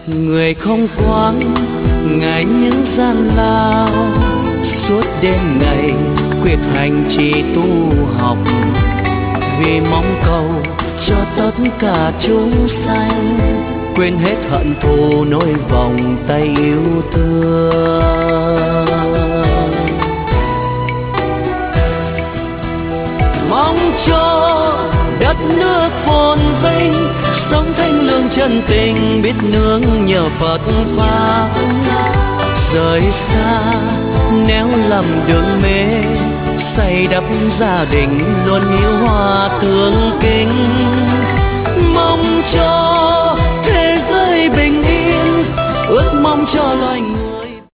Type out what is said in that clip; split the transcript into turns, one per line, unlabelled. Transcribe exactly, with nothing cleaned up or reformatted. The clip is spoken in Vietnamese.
người không quán ngại những gian lao, suốt đêm ngày quyết hành chỉ tu học, vì mong cầu cho tất cả chúng sanh quên hết hận thù nối vòng tay yêu thương. Mong cho đất nước phồn vinh, sống thanh lương chân tình, biết nương nhờ Phật pháp. Rời xa nếu lầm đường mê, xây đắp gia đình luôn hiếu hòa thương kính. Mong cho thế giới bình yên, ước mong cho loài người.